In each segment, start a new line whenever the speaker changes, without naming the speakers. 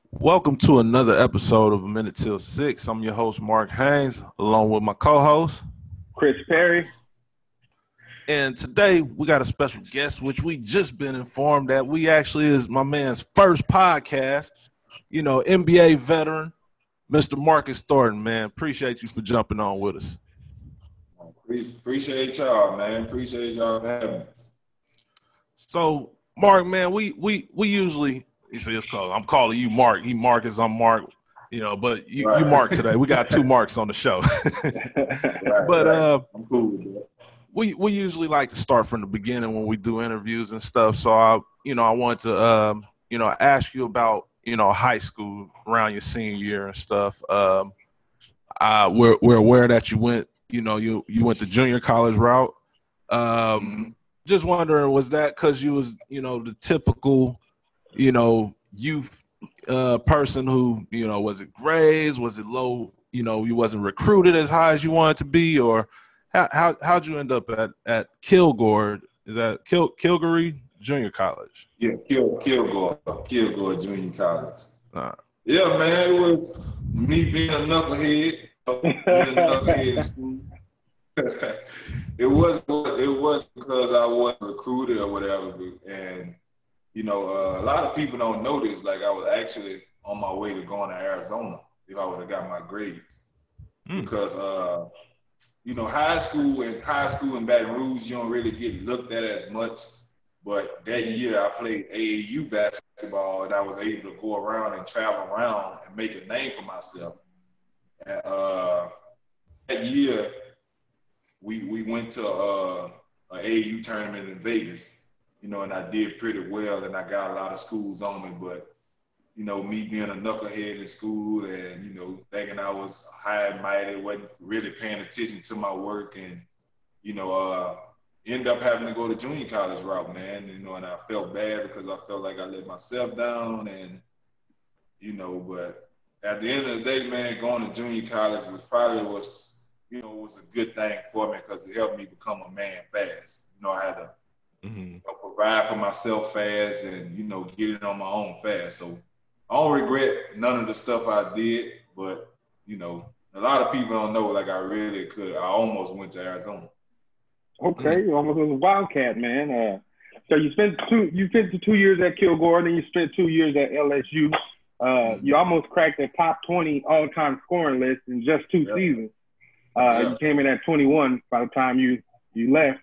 Welcome to another episode of A Minute Till Six. I'm your host, Mark Haynes, along with my co-host,
Chris Perry.
And today we got a special guest, which we just been informed that we actually is my man's first podcast. You know, NBA veteran, Mr. Marcus Thornton, man. Appreciate you for jumping on with us.
Appreciate y'all, man. Appreciate y'all having me.
So, Mark, man, we usually you see it's called. I'm calling you Mark. He Marcus. I'm Mark. You know, but you Mark today. We got two Marks on the show.
I'm cool with that.
We usually like to start from the beginning when we do interviews and stuff. So I want to ask you about high school around your senior year and stuff. We're aware that you went you went the junior college route. Just wondering, was that because you was the typical youth person who was it grades, was it low, you wasn't recruited as high as you wanted to be, or how'd you end up at Kilgore? Is that Kilgore Junior College?
Yeah, Kilgore Junior College. Yeah, man, it was me being a knucklehead. In school. It was because I wasn't recruited or whatever, and a lot of people don't know this. Like, I was actually on my way to going to Arizona if I would have got my grades, because high school in Baton Rouge, you don't really get looked at as much. But that year I played AAU basketball, and I was able to go around and travel around and make a name for myself. And that year we went to an AAU tournament in Vegas, and I did pretty well, and I got a lot of schools on me. But me being a knucklehead in school and thinking I was high and mighty, wasn't really paying attention to my work, and ended up having to go to junior college route, man. And I felt bad because I felt like I let myself down, and but at the end of the day, man, going to junior college was a good thing for me because it helped me become a man fast. I had to provide for myself fast and get it on my own fast. So I don't regret none of the stuff I did, but a lot of people don't know. Like, I really could. I almost went to Arizona.
Okay, you almost was a Wildcat, man. So you spent 2 years at Kilgore, then you spent 2 years at LSU. You almost cracked the top 20 all-time scoring list in just two seasons. You came in at 21 by the time you left.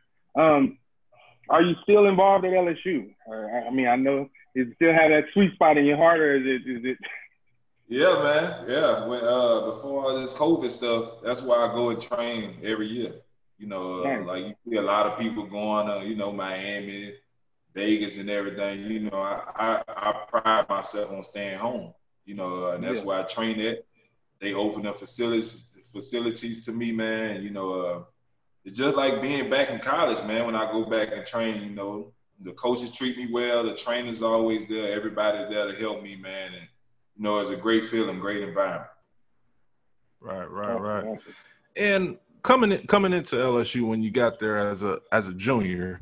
Are you still involved at LSU? I mean, I know you still have that sweet spot in your heart, or is it?
Yeah, man. Yeah. When before all this COVID stuff, that's why I go and train every year. Like, you see a lot of people going to, Miami, Vegas, and everything. I pride myself on staying home. And that's why I train at. They open up facilities to me, man. It's just like being back in college, man. When I go back and train, the coaches treat me well. The trainers always there. Everybody there to help me, man. And it's a great feeling, great environment.
Right. And coming into LSU when you got there as a junior,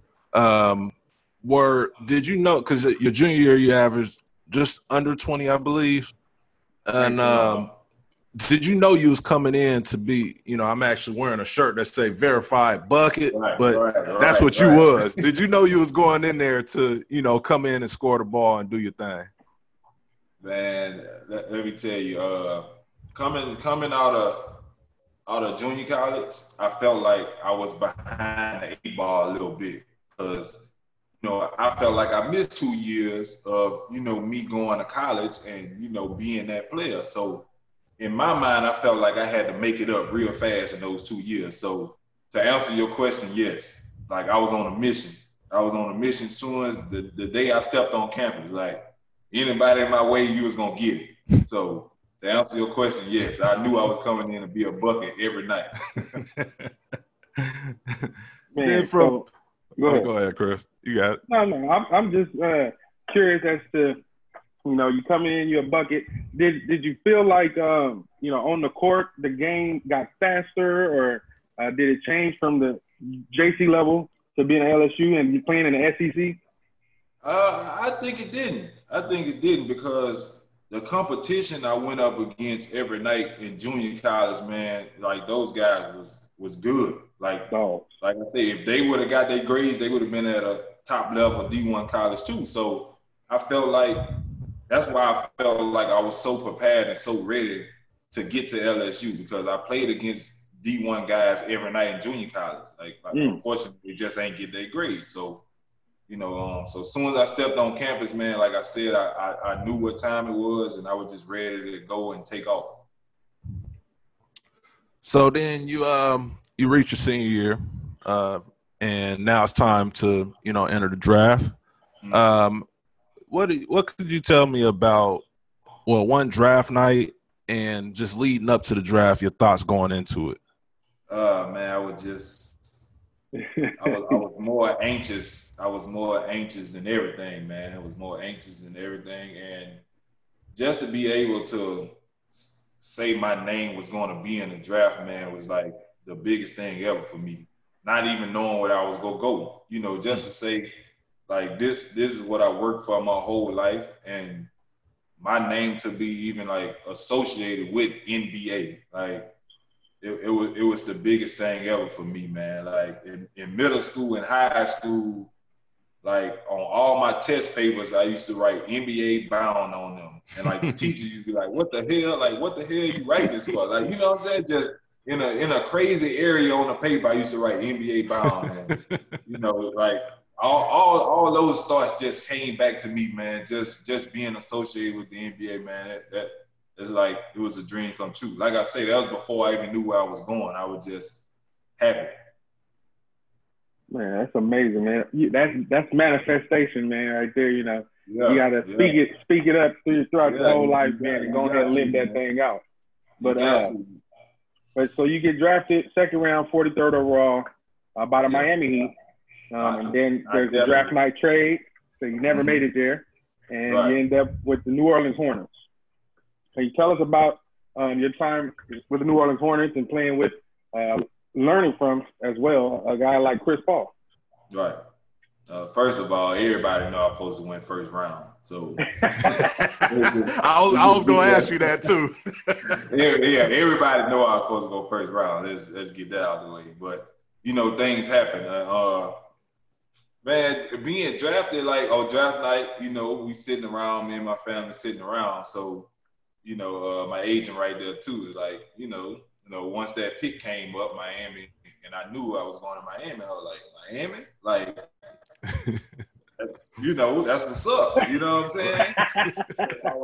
did you know, because your junior year you averaged just under 20, I believe, and did you know you was coming in to be, I'm actually wearing a shirt that say verified bucket, but that's what you was. Did you know you was going in there to, come in and score the ball and do your thing?
Man, let me tell you, coming out of junior college, I felt like I was behind the 8 ball a little bit because, I felt like I missed 2 years of, me going to college and, being that player. So in my mind, I felt like I had to make it up real fast in those 2 years. So to answer your question, yes, like, I was on a mission. I was on a mission soon as the day I stepped on campus. Like, anybody in my way, you was going to get it. So to answer your question, yes, I knew I was coming in to be a bucket every night.
Man,
go ahead, Chris. You got it.
No, I'm just curious as to, you coming in, you're a bucket. Did you feel like, on the court, the game got faster, or did it change from the JC level to being at LSU and you playing in the SEC?
I think it didn't. Because the competition I went up against every night in junior college, man, like those guys was good. Like I say, if they would have got their grades, they would have been at a top level D1 college too. So I felt like that's why I felt like I was so prepared and so ready to get to LSU, because I played against D1 guys every night in junior college. Like unfortunately, they just ain't get their grades. So, you know, so as soon as I stepped on campus, man, like I said, I knew what time it was, and I was just ready to go and take off.
So then you reach your senior year, and now it's time to, you know, enter the draft. What could you tell me about, well, one draft night and just leading up to the draft, your thoughts going into it?
Man, I was more anxious. I was more anxious than everything, man. I was more anxious than everything. And just to be able to say my name was going to be in the draft, man, was like the biggest thing ever for me. Not even knowing where I was going to go, you know, just to say, like, this is what I worked for my whole life, and my name to be even like associated with NBA, like it was the biggest thing ever for me, man. Like in middle school and high school, like on all my test papers, I used to write NBA bound on them, and like the teachers used to be like, "What the hell? Like, what the hell you write this for?" Like, you know what I'm saying? Just in a crazy area on the paper, I used to write NBA bound, and, you know, like. All those thoughts just came back to me, man. Just being associated with the NBA, man. That is like, it was a dream come true. Like I say, that was before I even knew where I was going. I was just happy.
Man, that's amazing, man. That's manifestation, man, right there. You know, you gotta speak it up throughout your whole life, man, and go ahead and live that thing out. But so you get drafted second round, 43rd overall by the Miami Heat. And then there's the draft night trade, so you never made it there, and you end up with the New Orleans Hornets. Can you tell us about your time with the New Orleans Hornets and playing with, learning from as well, a guy like Chris Paul?
Right. First of all, everybody know I'm supposed to win first round. So
I was going to ask you that too.
Everybody know I'm supposed to go first round. Let's get that out of the way. But you know, things happen. Man, being drafted, like, on draft night, you know, we sitting around, me and my family sitting around. So, you know, my agent right there too is like, you know, once that pick came up, Miami, and I knew I was going to Miami. I was like, Miami? Like, that's, you know, that's what's up. You know what I'm saying? I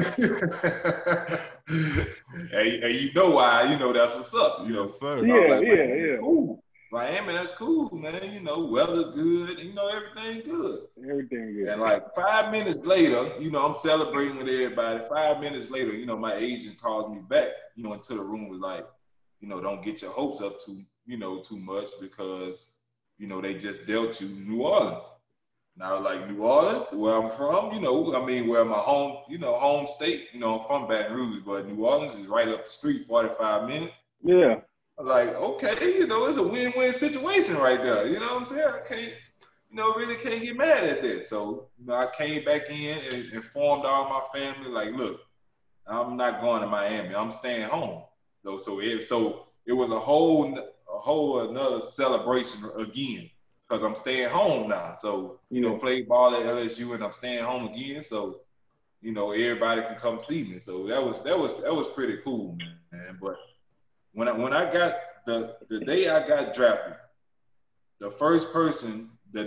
was like, hey, you know why? You know, that's what's up. You know,
sir.
So yeah. Ooh. Miami, that's cool, man. You know, weather good. You know, everything good.
Everything good.
And like 5 minutes later, you know, I'm celebrating with everybody. 5 minutes later, you know, my agent calls me back, you know, into the room, was like, you know, don't get your hopes up too much, because, you know, they just dealt you New Orleans. And I was like, New Orleans, where I'm from, you know, I mean, where my home state, you know, I'm from Baton Rouge, but New Orleans is right up the street, 45 minutes.
Yeah.
Like, okay, you know, it's a win-win situation right there. You know what I'm saying? I can't, you know, really can't get mad at that. So, you know, I came back in and informed all my family, like, look, I'm not going to Miami. I'm staying home. So it was a whole another celebration again, because I'm staying home now. So, you know, played ball at LSU and I'm staying home again. So, you know, everybody can come see me. So that was pretty cool, man. But when I got the day I got drafted, the first person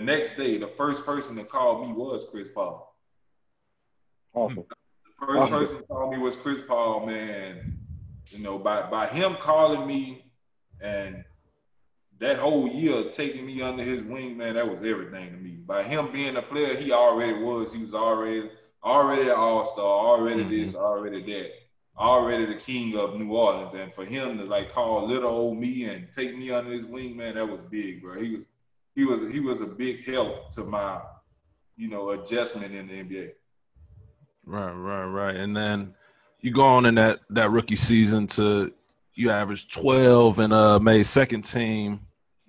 to call me was Chris Paul.
Awesome.
The first person to call me was Chris Paul, man. You know, by him calling me and that whole year taking me under his wing, man, that was everything to me. By him being a player, he already was. He was already an all-star, already this, already that. Already the king of New Orleans, and for him to like call little old me and take me under his wing, man, that was big, bro. He was a big help to my, you know, adjustment in the NBA.
Right. And then you go on in that rookie season to, you averaged 12 and made second team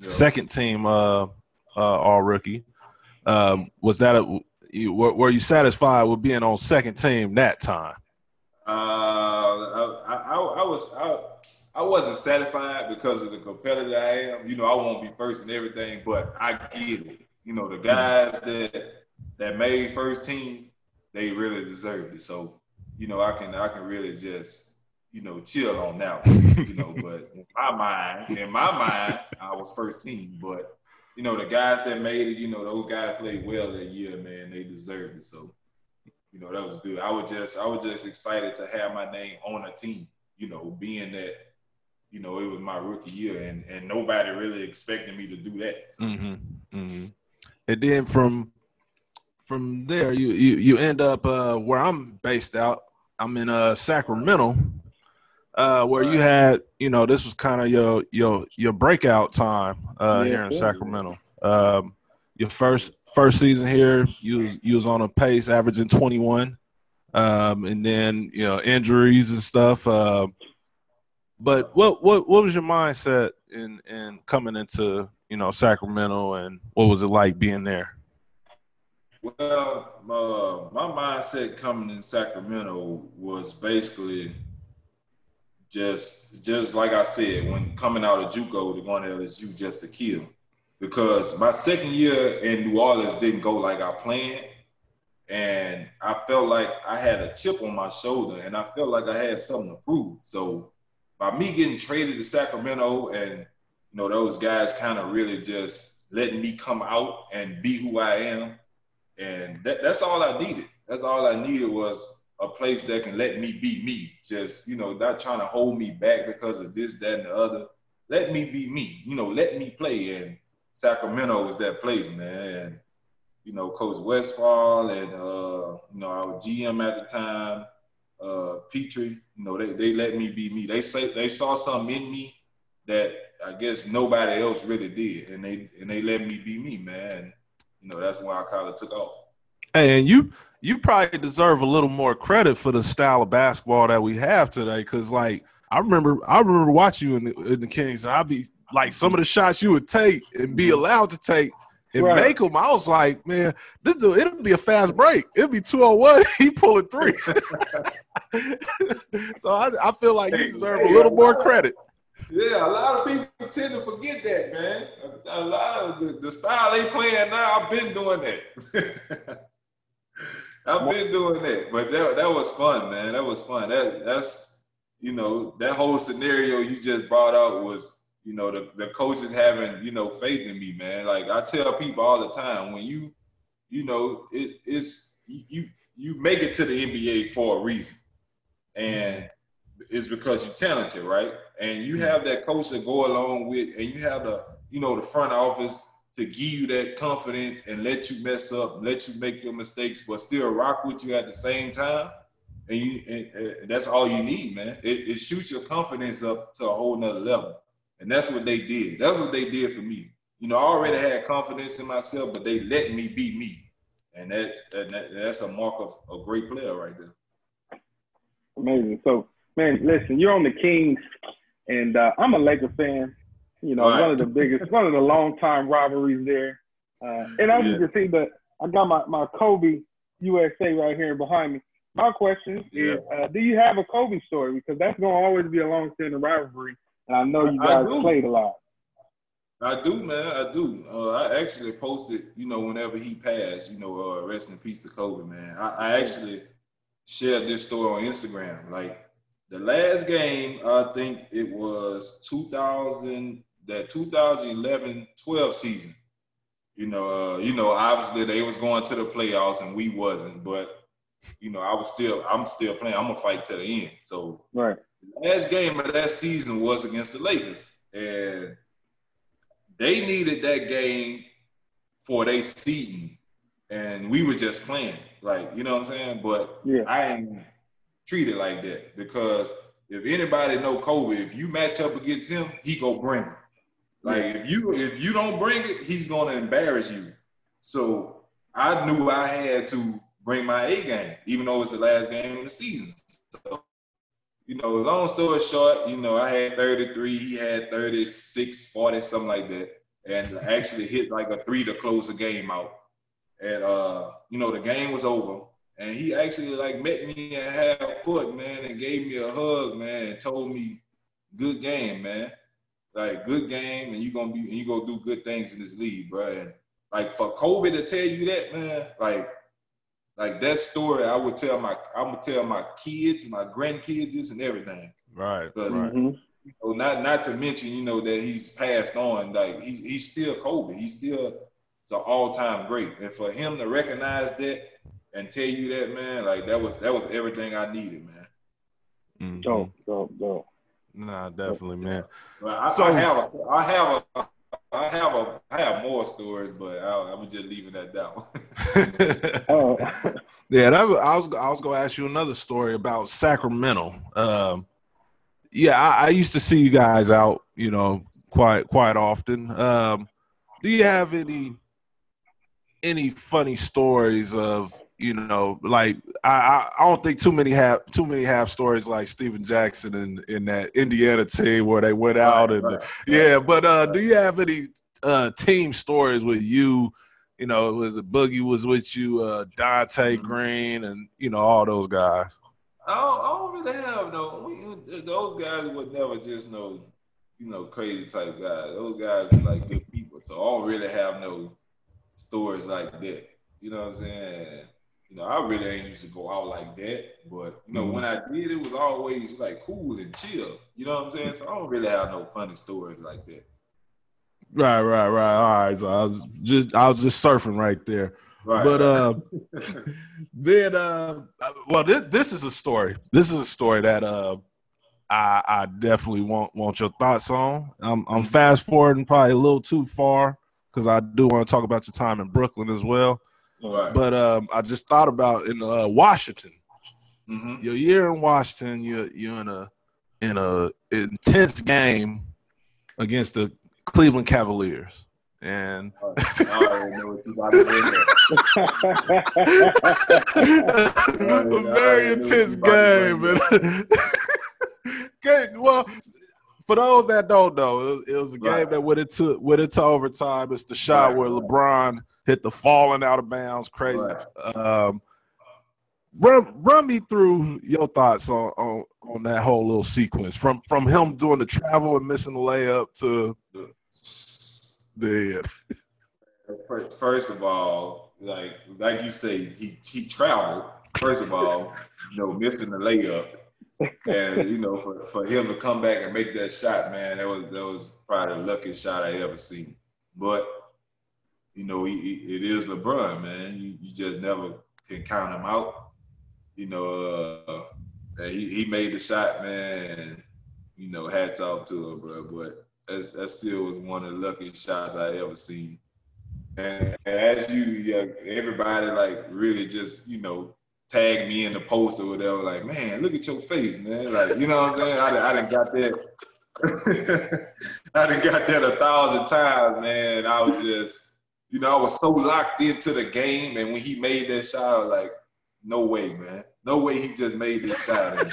all rookie. Was that were you satisfied with being on second team that time?
I wasn't satisfied because of the competitor I am. I won't be first in everything, but I get it. The guys that made first team, they really deserved it. So, I can really just, chill on that one. But in my mind, I was first team. But, the guys that made it, those guys played well that year, man. They deserved it. So, that was good. I was just excited to have my name on a team, being that, it was my rookie year and nobody really expected me to do that. So.
And then from there, you end up where I'm based out. I'm in Sacramento, where you had, this was kind of your breakout time here in Sacramento. Your first season here, you was on a pace averaging 21, and then injuries and stuff. But what was your mindset in coming into Sacramento, and what was it like being there?
Well, my mindset coming in Sacramento was basically just like I said, when coming out of JUCO to going to LSU, just to kill. Because my second year in New Orleans didn't go like I planned. And I felt like I had a chip on my shoulder and I felt like I had something to prove. So by me getting traded to Sacramento and, those guys kind of really just letting me come out and be who I am. And that's all I needed. That's all I needed was a place that can let me be me. Just, not trying to hold me back because of this, that, and the other. Let me be me. Let me play. And Sacramento was that place, man. And, Coach Westphal and, our GM at the time, Petrie, they let me be me. They saw something in me that I guess nobody else really did. And they let me be me, man. And, that's why I kind of took off.
Hey, and you probably deserve a little more credit for the style of basketball that we have today. Cause like, I remember watching you in the Kings, and I'd be like, some of the shots you would take and be allowed to take and make them. I was like, man, this dude, it'll be a fast break. It'll be 201. He pulling three. So I feel like you deserve a little more credit.
Yeah, a lot of people tend to forget that, man. A lot of the style they playing now, I've been doing that. I've been doing that. But that was fun, man. That was fun. That's that whole scenario you just brought out was, the coaches having, faith in me, man. Like I tell people all the time, when you make it to the NBA for a reason. And it's because you're talented, right? And you have that coach to go along with, and you have the front office to give you that confidence and let you mess up, let you make your mistakes, but still rock with you at the same time. And that's all you need, man. It shoots your confidence up to a whole nother level. And that's what they did. That's what they did for me. I already had confidence in myself, but they let me be me. And that's a mark of a great player right there.
Amazing. So, man, listen, you're on the Kings, and I'm a Lakers fan. One of the long-time rivalries there. And I just see that I got my Kobe USA right here behind me. My question is, do you have a Kobe story? Because that's going to always be a long-standing rivalry, and I know you guys played a lot.
I do, man. I do. I actually posted, whenever he passed, rest in peace to Kobe, man. I actually shared this story on Instagram. Like, the last game, I think it was 2011-12 season. Obviously they was going to the playoffs and we wasn't, but I'm still playing. I'm gonna fight to the end. So
right.
The last game of that season was against the Lakers, and they needed that game for their seeding, and we were just playing, like, you know what I'm saying? But I ain't treat it like that, because if anybody know Kobe, if you match up against him, he go bring it. Like if you don't bring it, he's gonna embarrass you. So I knew I had to bring my A game, even though it's the last game of the season. So, long story short, I had 33, he had 36, 40, something like that, and actually hit like a 3 to close the game out. And the game was over. And he actually like met me at half court, man, and gave me a hug, man, and told me, "Good game, man. Like good game, and you gonna do good things in this league, bro." And like for Kobe to tell you that, man, like that story, I'm gonna tell my kids, my grandkids, this and everything.
Right.
Right. You know, not to mention, you know, that he's passed on. Like he's still Kobe. He's still an all-time great. And for him to recognize that and tell you that, man, like that was everything I needed, man.
Dope.
Nah, definitely, man.
I have more stories, but I'm just leaving that down.
Yeah, I was gonna ask you another story about Sacramento. I used to see you guys out, you know, quite often. Do you have any funny stories of, you know, like I don't think too many have stories like Steven Jackson in that Indiana team where they went out but do you have any team stories with you? You know, was it Boogie was with you, Dante Green, and you know all those guys?
I don't really have those guys would never just crazy type guys. Those guys were like good people, so I don't really have no stories like that. You know what I'm saying? You know, I really ain't used to go out like that, but you know, when I did, it was always like cool and chill. You know what I'm saying? So I don't really have no funny stories like that. Right.
All right. So I was just surfing right there. Right. But then well, this is a story. This is a story that I definitely want your thoughts on. I'm fast forwarding probably a little too far because I do want to talk about your time in Brooklyn as well. Right. But I just thought about in Washington. Mm-hmm. Your year in Washington, you're in a intense game against the Cleveland Cavaliers, and a very intense game. Okay, well, for those that don't know, it was a game that went into overtime. It's the shot where LeBron hit the falling out of bounds, crazy. Right. Run me through your thoughts on that whole little sequence from him doing the travel and missing the layup to the.
First of all, like you say, he traveled. First of all, missing the layup, and for him to come back and make that shot, man, that was probably the luckiest shot I ever seen. But it is LeBron, man. You just never can count him out. He made the shot, man. And, hats off to him, bro. But that still was one of the luckiest shots I ever seen. And as everybody really just tagged me in the post or whatever. Like, man, look at your face, man. Like, you know what I'm saying? I done got that. I done got that 1,000 times, man. I was just. I was so locked into the game, and when he made that shot, I was like, no way, man. No way he just made this shot.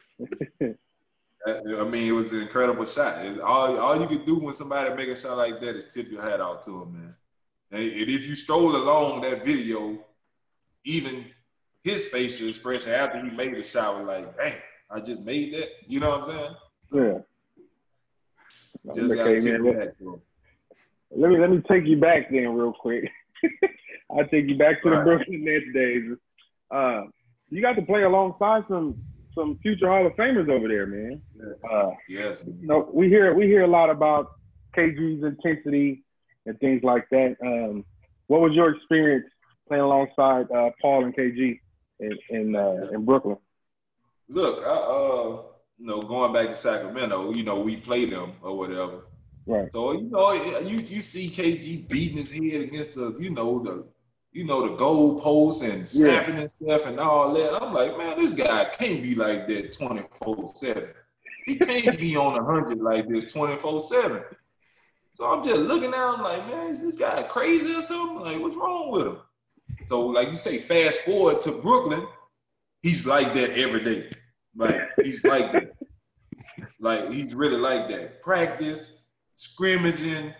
I mean, it was an incredible shot. All you can do when somebody make a shot like that is tip your hat out to him, man. And if you stroll along that video, even his facial expression after he made the shot was like, damn, I just made that. You know what I'm saying? So, just got to tip your hat to him.
Let me take you back then real quick. I'll take you back to the Brooklyn Nets days. You got to play alongside some future Hall of Famers over there, man.
Yes.
We hear a lot about KG's intensity and things like that. What was your experience playing alongside Paul and KG in Brooklyn?
Look, going back to Sacramento, we played them or whatever.
Right.
So you see KG beating his head against the the goal post and snapping himself and all that. I'm like, man, this guy can't be like that 24/7. He can't be on 100 like this 24/7. So I'm just looking at him like, man, is this guy crazy or something? Like, what's wrong with him? So like you say, fast forward to Brooklyn, he's like that every day. Like he's like that. Like he's really like that. Practice. Scrimmaging,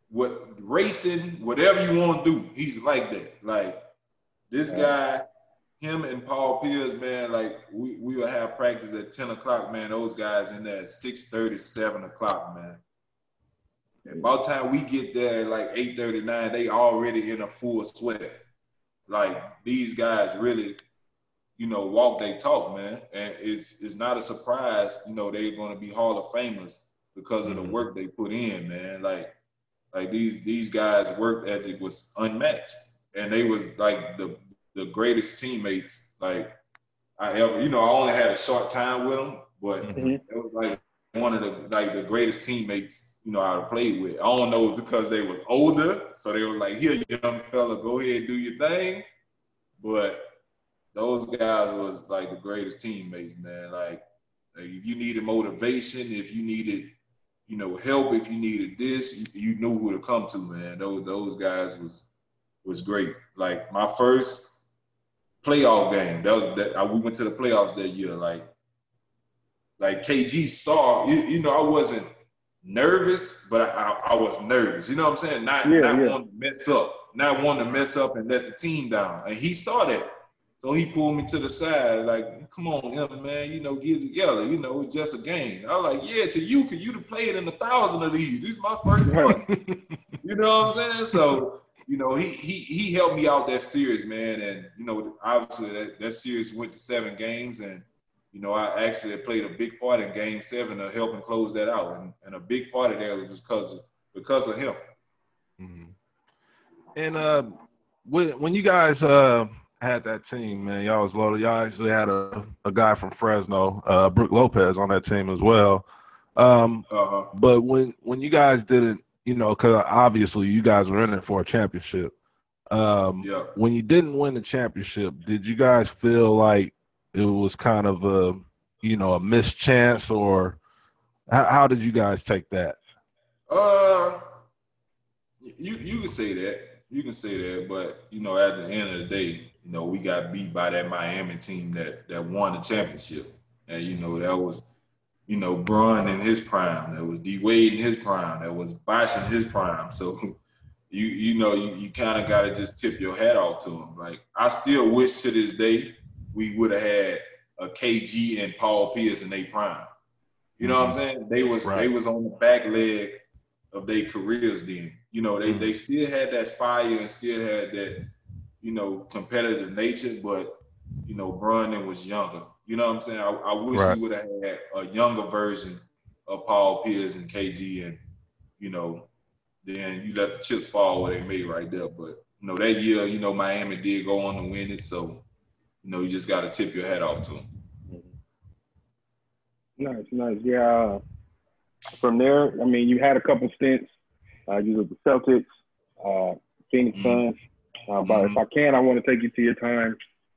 racing, whatever you want to do, he's like that. Like this guy him and Paul Pierce, man, like we will have practice at 10 o'clock, man. Those guys in there at 6:30, 7 o'clock, man. And by the time we get there at like 8:39, they already in a full sweat. Like these guys really, walk they talk, man. And it's not a surprise, they're going to be Hall of Famers because of the work they put in, man. Like these guys' work ethic was unmatched, and they was like the greatest teammates like I ever. I only had a short time with them, but it was like one of the greatest teammates I played with. I don't know because they was older, so they were like, "Here, young fella, go ahead and do your thing," but those guys was like the greatest teammates, man. Like if you needed motivation, if you needed help, if you needed this, you knew who to come to, man. Those guys was great. Like my first playoff game, we went to the playoffs that year. Like KG saw, I wasn't nervous, but I was nervous. You know what I'm saying? Not wanting to mess up and let the team down. And he saw that. So he pulled me to the side, like, come on, man, get together. It's just a game. I was like, yeah, to you, because you'd have played in 1,000 of these. This is my first one. You know what I'm saying? So, he helped me out that series, man. And, obviously that series went to 7 games. And, I actually played a big part in Game 7 of helping close that out. And a big part of that was because of him.
Mm-hmm. And when you guys had that team, man, y'all was loaded. Y'all actually had a guy from Fresno, Brook Lopez, on that team as well. But when you guys didn't, because obviously you guys were in it for a championship. When you didn't win the championship, did you guys feel like it was kind of a missed chance, or how did you guys take that?
You can say that. You can say that, but at the end of the day, we got beat by that Miami team that won the championship, and that was, Bron in his prime, that was D Wade in his prime, that was Bosh in his prime. So, you kind of got to just tip your hat off to him. Like I still wish to this day we would have had a KG and Paul Pierce in their prime. You know what I'm saying? They was on the back leg of their careers then. They still had that fire and still had that, competitive nature, but, Bron was younger. You know what I'm saying? I wish we would have had a younger version of Paul Pierce and KG, and, then you let the chips fall where they may right there. But, that year, Miami did go on to win it. So, you just got to tip your hat off to them.
Nice. Yeah. From there, I mean, you had a couple stints. You were the Celtics, Phoenix Suns. But if I can, I want to take you to your time,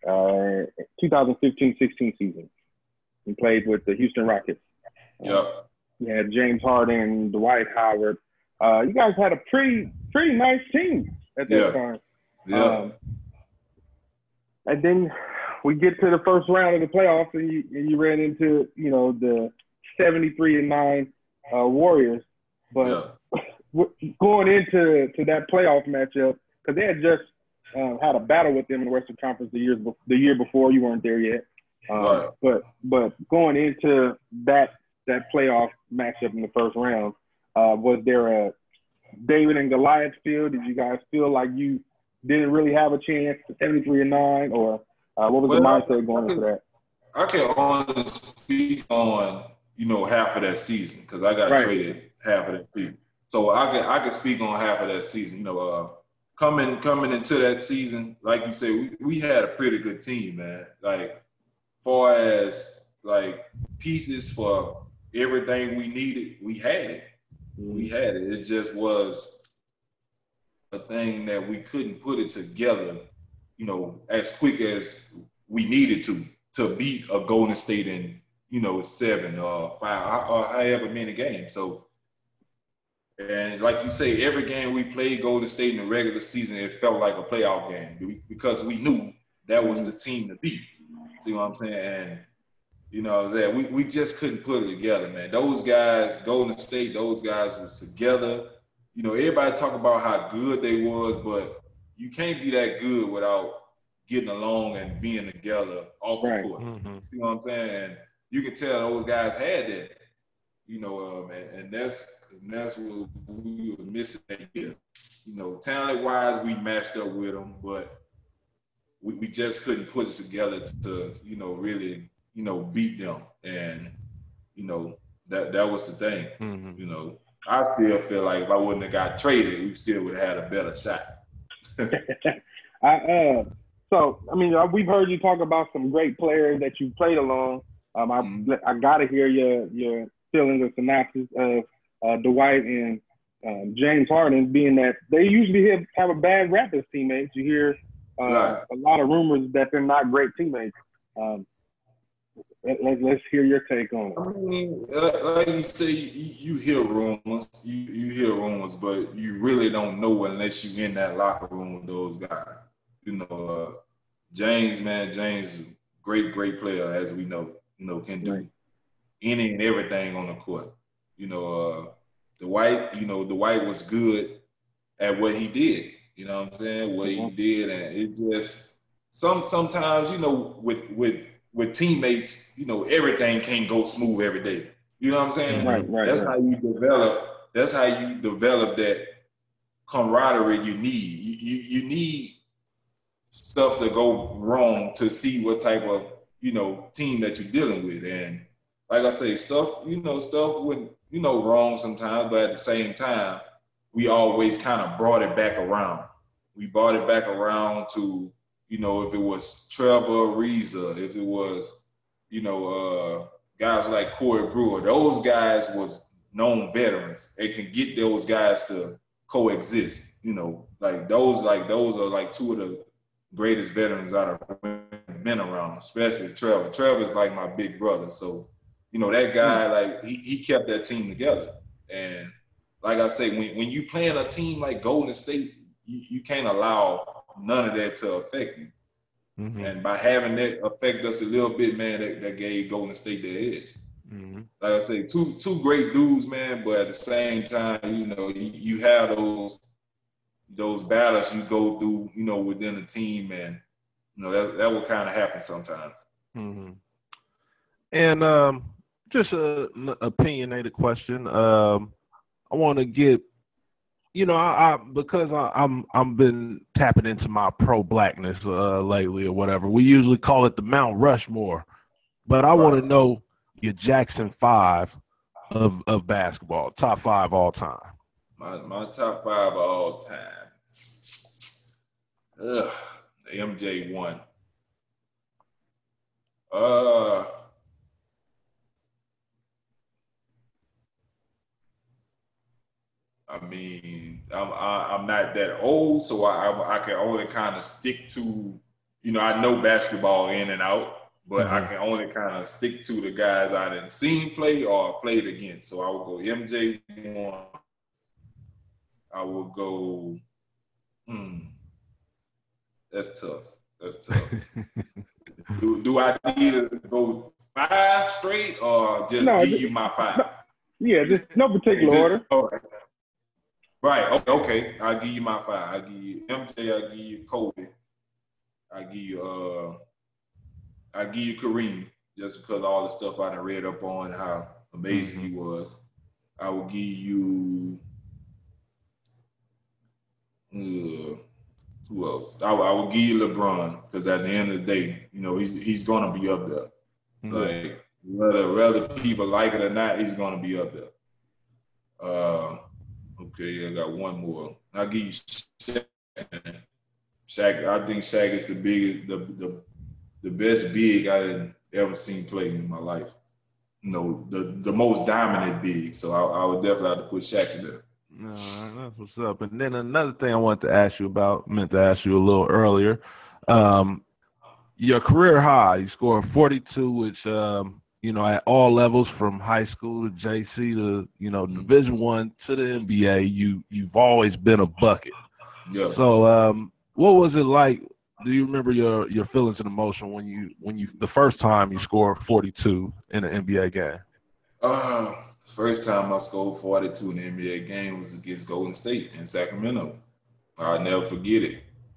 2015-16 season. You played with the Houston Rockets.
Yep.
You had James Harden, Dwight Howard. You guys had a pretty nice team at that time.
Yeah.
And then we get to the first round of the playoffs, and you ran into the 73-9 Warriors. But going into that playoff matchup, because they had just had a battle with them in the Western Conference the year before. You weren't there yet. But going into that playoff matchup in the first round, was there a David and Goliath feel? Did you guys feel like you didn't really have a chance to 73-9, or what was the mindset going into that?
I can only speak on half of that season because I got traded half of that season. So I can speak on half of that season. Coming into that season, like you said, we had a pretty good team, man. Like, far as like pieces for everything we needed, we had it. We had it. It just was a thing that we couldn't put it together, as quick as we needed to beat a Golden State in, 7 or 5 or however many games. So, and like you say, every game we played Golden State in the regular season, it felt like a playoff game because we knew that was the team to beat. See what I'm saying? And, that we just couldn't put it together, man. Those guys, Golden State, those guys was together. Everybody talk about how good they was, but you can't be that good without, getting along and being together off the court.
Mm-hmm.
See what I'm saying? And you can tell those guys had that, you know, and that's what we were missing that year. You know, talent-wise, we matched up with them, but we just couldn't put it together to, you know, really, you know, beat them. And, you know, that was the thing.
Mm-hmm.
You know, I still feel like if I wouldn't have got traded, we still would have had a better shot.
So, I mean, we've heard you talk about some great players that you played along. I got to hear your feelings or synopsis of Dwight and James Harden, being that they usually have a bad rap as teammates. You hear a lot of rumors that they're not great teammates. Let's hear your take on it.
I mean, like you say, you hear rumors, you hear rumors, but you really don't know unless you're in that locker room with those guys. You know, James, great player, as we know. You know, can do any and everything on the court. You know, Dwight was good at what he did. You know what I'm saying? What he did, and it just sometimes, you know, with teammates, you know, everything can't go smooth every day. You know what I'm saying?
Right.
That's how you develop. That's how you develop that camaraderie you need. You need stuff to go wrong to see what type of, you know, team that you're dealing with. And like I say, stuff went, you know, wrong sometimes, but at the same time, we always kind of brought it back around. We brought it back around to, you know, if it was Trevor Ariza, if it was, you know, guys like Corey Brewer, those guys was known veterans. They can get those guys to coexist, you know, like those are like two of the greatest veterans I've been around, especially Trevor. Trevor's like my big brother. So, you know, that guy, like, he kept that team together. And like I say, when you playing a team like Golden State, you can't allow none of that to affect you. Mm-hmm. And by having that affect us a little bit, man, that gave Golden State their edge. Mm-hmm. Like I say, two great dudes, man, but at the same time, you know, you have those battles you go through, you know, within the team, and, you know, that will kind of happen sometimes.
Mm-hmm. And just an opinionated question. I want to get, you know, because I'm been tapping into my pro-blackness lately or whatever. We usually call it the Mount Rushmore, but I want to know your Jackson 5 of basketball, top 5 all time.
My top 5 of all time. MJ1. I mean, I'm not that old, so I can only kind of stick to, you know, I know basketball in and out, but I can only kind of stick to the guys I didn't seen play or played against. So I would go MJ1. I would go, that's tough. Do I need to go 5 straight or just give you my 5?
Yeah, just no particular order.
Okay. Right. Okay. I'll give you my 5. I'll give you MJ. I'll give you Kobe. I'll give you Kareem, just because of all the stuff I done read up on how amazing he was. I will give you who else? I will give you LeBron, because at the end of the day, you know, he's gonna be up there. Like whether people like it or not, he's gonna be up there. Okay, I got one more. I'll give you Shaq. Shaq, I think Shaq is the biggest, the best big I've ever seen play in my life. You know, the most dominant big. So I would definitely have to put Shaq in there.
That's what's up. And then another thing I wanted to ask you about, meant to ask you a little earlier, your career high, you scored 42, which, you know, at all levels from high school to JC to, you know, Division I to the NBA, you've always been a bucket.
Yeah.
So what was it like? Do you remember your feelings and emotion when you the first time you scored 42 in an NBA game?
First time I scored 42 in the NBA game was against Golden State in Sacramento. I'll never forget it.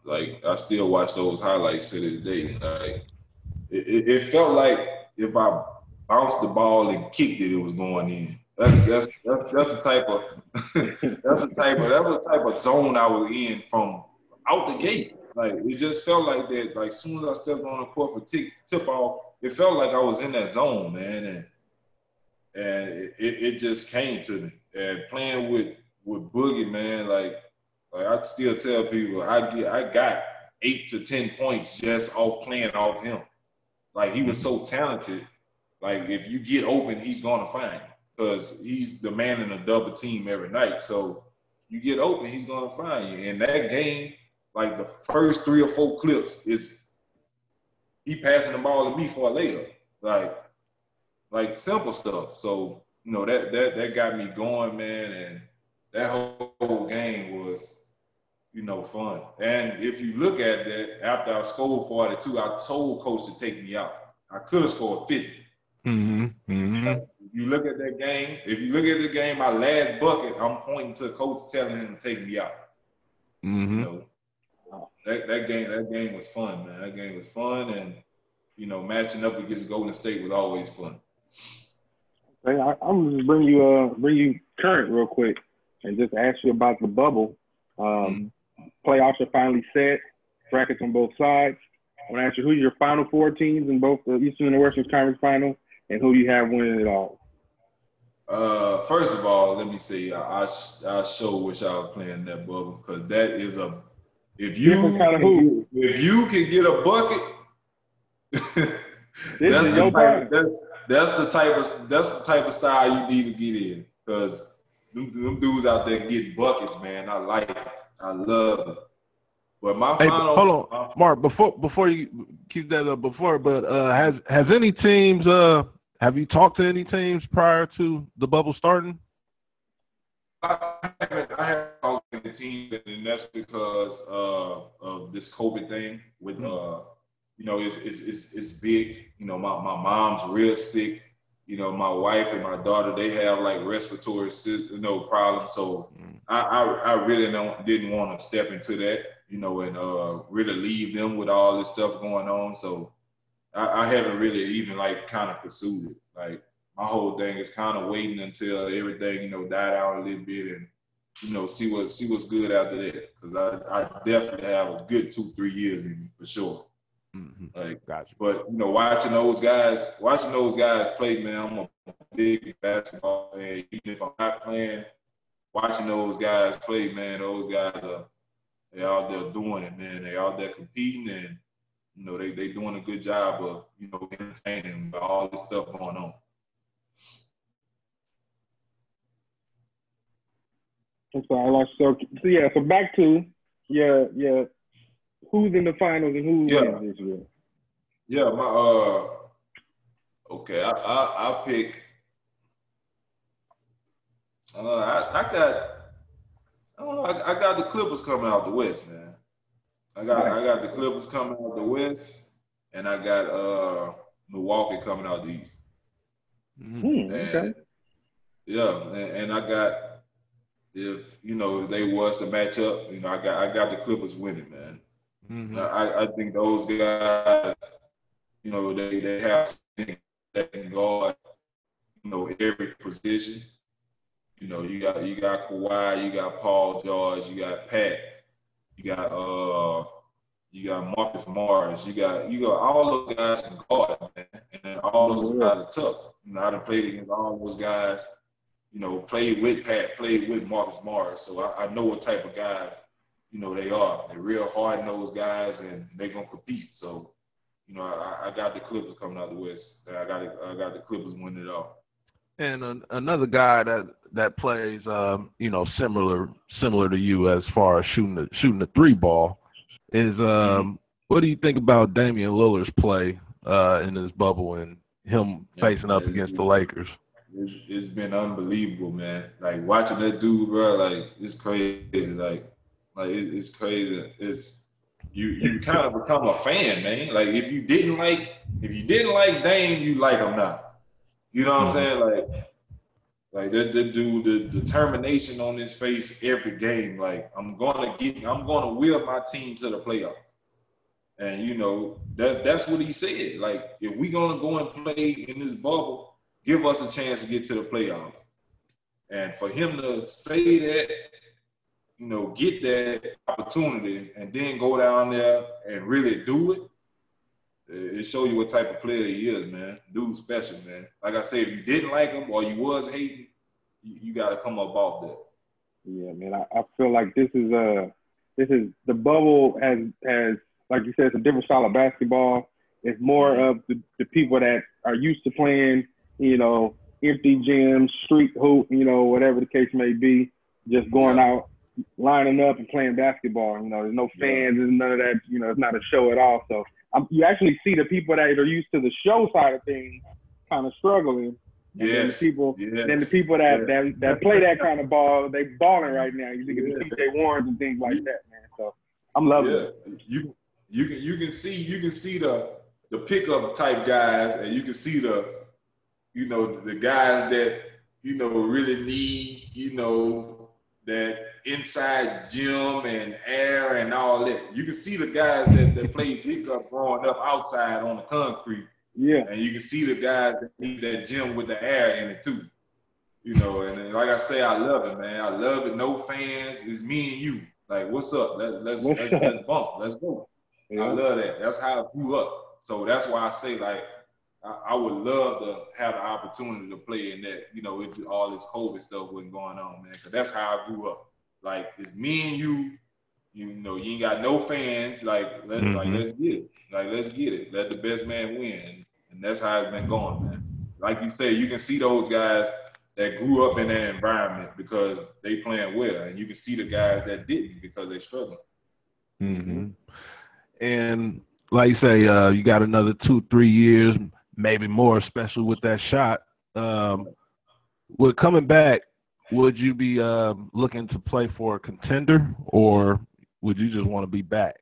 Like I still watch those highlights to this day. Like it felt like if I bounced the ball and kicked it, it was going in. That's the type of that's the type of zone I was in from out the gate. Like it just felt like that. Like as soon as I stepped on the court for tip off, it felt like I was in that zone, man. And it just came to me. And playing with Boogie, man, like I still tell people I got 8 to 10 points just off playing off him. Like he was so talented. Like if you get open, he's gonna find you because he's the man in a double team every night. So you get open, he's gonna find you. In that game, like the first 3 or 4 clips is he passing the ball to me for a layup. Like simple stuff. So you know that got me going, man, and that whole game was, you know, fun. And if you look at that, after I scored 42, I told coach to take me out. I could have scored 50. If you look at that game, the game, my last bucket, I'm pointing to coach telling him to take me out. You know, that game was fun, man. That game was fun, and you know, matching up against Golden State was always fun.
Okay, I'm just bring you current real quick and just ask you about the bubble. Playoffs are finally set. Brackets on both sides. I want to ask you who's your Final Four teams in both the Eastern and the Western Conference Final, and who you have winning it all.
First of all, let me say I sure wish I was playing that bubble because that is if you can get a bucket, that's the type of style you need to get in because them dudes out there getting buckets, man. I like it. I love it. But my final.
Hold on, Mark. Before you keep that up, has any teams? Have you talked to any teams prior to the bubble starting?
I haven't talked to the team, and that's because of this COVID thing. With you know, it's big. You know, my mom's real sick. You know, my wife and my daughter, they have like respiratory problems. So I really didn't want to step into that, you know, and really leave them with all this stuff going on. So I haven't really even like kind of pursued it. Like my whole thing is kind of waiting until everything, you know, die down a little bit and, you know, see what's good after that. Because I definitely have a good 2-3 years in me for sure. Like,
gotcha.
But you know, watching those guys play, man, I'm a big basketball fan. Even if I'm not playing, watching those guys play, man, those guys they're out there doing it, man. They're out there competing, and you know, they doing a good job of, you know, entertaining all this stuff going on.
So back to your who's in the finals and who's in this year?
Yeah, okay, I pick. I got the Clippers coming out the West, man. I got the Clippers coming out the West, and I got Milwaukee coming out the East.
Okay.
Yeah, and I got, if you know, if they was to match up, you know, I got the Clippers winning, man. I think those guys, you know, they have something that can guard, you know, every position. You know, you got Kawhi, you got Paul George, you got Pat, you got Marcus Morris, you got all those guys can guard, man, and then all those guys are tough. You know, I done played against all those guys. You know, played with Pat, played with Marcus Morris, so I know what type of guys, you know, they are. They're real hard-nosed guys, and they're gonna compete. So, you know, I got the Clippers coming out the West. I got the Clippers winning it all.
And another guy that plays, you know, similar to you as far as shooting the 3-ball is what do you think about Damian Lillard's play in this bubble and him facing up against the Lakers?
It's been unbelievable, man. Like watching that dude, bro. Like it's crazy. Like it's crazy. It's you kind of become a fan, man. Like if you didn't like Dame, you like him now. You know what I'm saying? Like that dude, the determination on his face every game. Like I'm gonna will my team to the playoffs. And you know, that's what he said. Like, if we gonna go and play in this bubble, give us a chance to get to the playoffs. And for him to say that, you know, get that opportunity and then go down there and really do it, it shows you what type of player he is, man. Dude's special, man. Like I said, if you didn't like him or you was hating, you got to come up off that.
Yeah, man. I feel like this is the bubble has like you said, it's a different style of basketball. It's more of the people that are used to playing, you know, empty gyms, street hoop, you know, whatever the case may be, just going out, lining up and playing basketball. You know, there's no fans, there's none of that. You know, it's not a show at all. So you actually see the people that are used to the show side of things kind of struggling.
Yes.
Then the people that play that kind of ball, they balling right now. You think of the T.J. Warrens and things like that, man. So I'm loving it.
You can see the pickup type guys, and you can see the guys that, you know, really need, you know, that inside gym and air and all that. You can see the guys that play pickup growing up outside on the concrete.
Yeah.
And you can see the guys that need that gym with the air in it too. You know, and like I say, I love it, man. I love it. No fans. It's me and you. Like, what's up? Let's bump. Let's go. Yeah. I love that. That's how I grew up. So that's why I say, like, I would love to have the opportunity to play in that, you know, if all this COVID stuff wasn't going on, man. Because that's how I grew up. Like, it's me and you. You know, you ain't got no fans. Like, let's get it. Like, let's get it. Let the best man win. And that's how it's been going, man. Like you said, you can see those guys that grew up in that environment because they playing well. And you can see the guys that didn't because they struggling.
Mm-hmm. And like you say, you got another 2-3 years, maybe more, especially with that shot. With coming back, would you be looking to play for a contender, or would you just want to be back?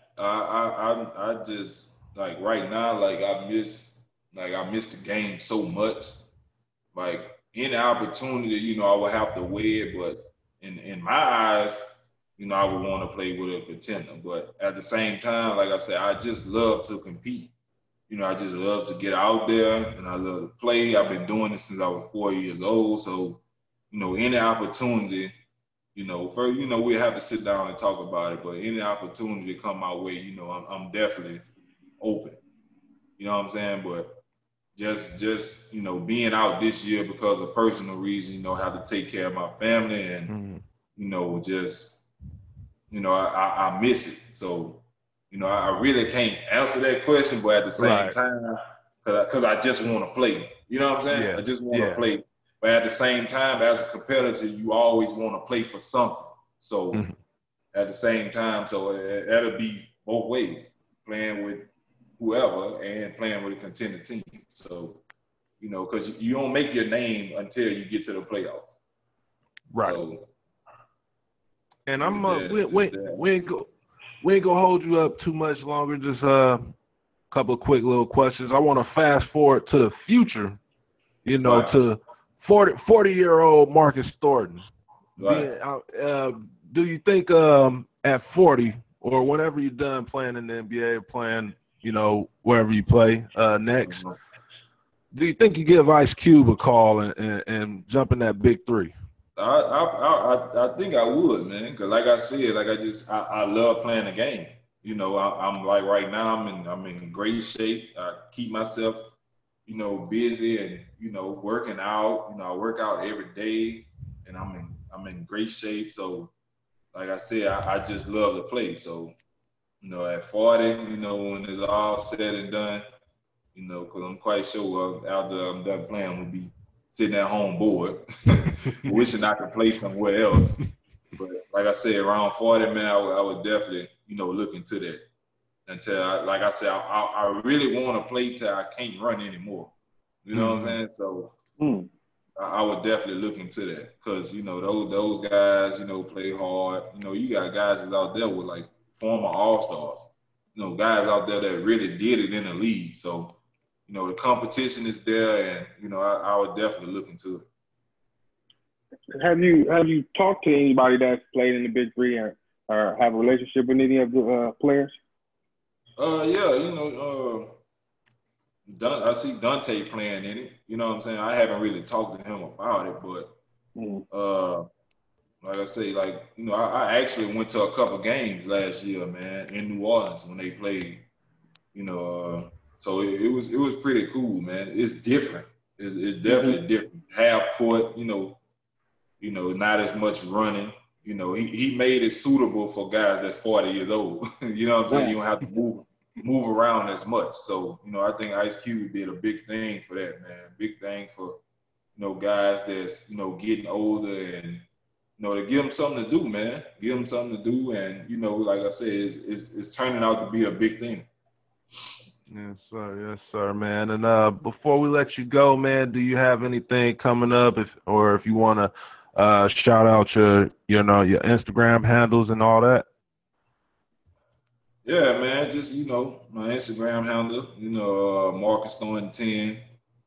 I just, like, right now, like, I miss the game so much. Like, any opportunity, you know, I would have to weigh it, but in my eyes, you know, I would want to play with a contender. But at the same time, like I said, I just love to compete. You know, I just love to get out there, and I love to play. I've been doing this since I was 4 years old. So, you know, any opportunity, you know, first, you know, we'll have to sit down and talk about it. But any opportunity to come my way, you know, I'm definitely open. You know what I'm saying? But just you know, being out this year because of personal reasons, you know, have to take care of my family and, you know, just, you know, I miss it. So, you know, I really can't answer that question, but at the same time, because I just want to play. You know what I'm saying?
Yeah.
I just want to play. But at the same time, as a competitor, you always want to play for something. So at the same time, so that'll be both ways, playing with whoever and playing with a contender team. So, you know, because you don't make your name until you get to the playoffs.
Right.
So,
and I'm we ain't gonna hold you up too much longer. Just a couple of quick little questions. I want to fast forward to the future. You know, to 40-year-old Marcus Thornton.
Right.
Do you think at 40 or whenever you're done playing in the NBA, playing, you know, wherever you play next, do you think you give Ice Cube a call and jump in that big three?
I think I would, man. Cause like I said, like I love playing the game. You know, I'm like right now I'm in great shape. I keep myself, you know, busy and, you know, working out. You know, I work out every day, and I'm in great shape. So, like I said, I just love to play. So, you know, at 40, you know, when it's all said and done, you know, because I'm quite sure after I'm done playing, I'm gonna be sitting at home bored, wishing I could play somewhere else. But like I said, around 40, man, I would definitely, you know, look into that until, I really want to play till I can't run anymore. You know what I'm saying? So I would definitely look into that because, you know, those guys, you know, play hard. You know, you got guys that's out there with like former All-Stars. You know, guys out there that really did it in the league. So, you know, the competition is there, and, you know, I would definitely look into it.
Have you talked to anybody that's played in the Big Three or have a relationship with any of the players?
Yeah, I see Dante playing in it. You know what I'm saying? I haven't really talked to him about it, but like I say, I actually went to a couple games last year, man, in New Orleans when they played. So it was pretty cool, man. It's different. It's definitely different. Half court, not as much running. He made it suitable for guys that's 40 years old. You know what I'm saying? You don't have to move around as much. So, I think Ice Cube did a big thing for that, man. Big thing for, guys that's, getting older and, to give them something to do, man. Give them something to do. And, like I said, it's turning out to be a big thing.
Yes, sir, man. And before we let you go, man, do you have anything coming up, if you want to shout out your Instagram handles and all that?
Yeah, man. Just my Instagram handle, Marcus Thornton 10.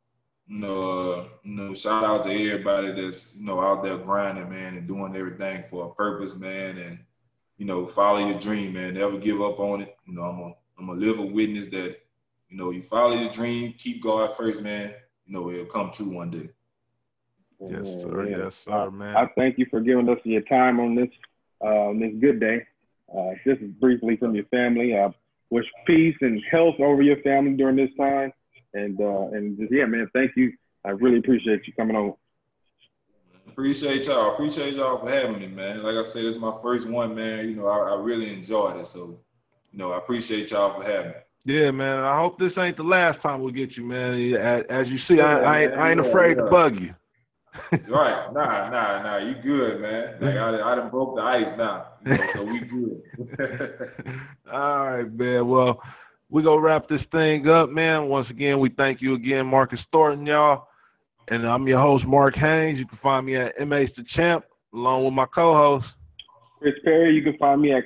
Shout out to everybody that's out there grinding, man, and doing everything for a purpose, man. And follow your dream, man. Never give up on it. I'm gonna live a witness that. You follow your dream, keep God first, man. It'll come true one day.
Yes, sir. Yeah. Yes, sir, man.
I thank you for giving us your time on this good day. Just briefly from your family. Wish peace and health over your family during this time. And just, man, thank you. I really appreciate you coming on.
Appreciate y'all. Appreciate y'all for having me, man. Like I said, it's my first one, man. I really enjoyed it. So, I appreciate y'all for having me.
Yeah, man. I hope this ain't the last time we get you, man. As you see, I ain't afraid to bug you.
Right. Nah. You good, man. Like I done broke the ice now. So we good.
All right, man. Well, we gonna wrap this thing up, man. Once again, we thank you again, Marcus Thornton, y'all. And I'm your host, Mark Haynes. You can find me at MH the Champ, along with my co-host,
Chris Perry. You can find me at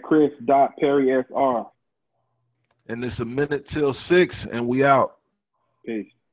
Chris.PerrySR.
And it's a minute till 6, and we out.
Peace.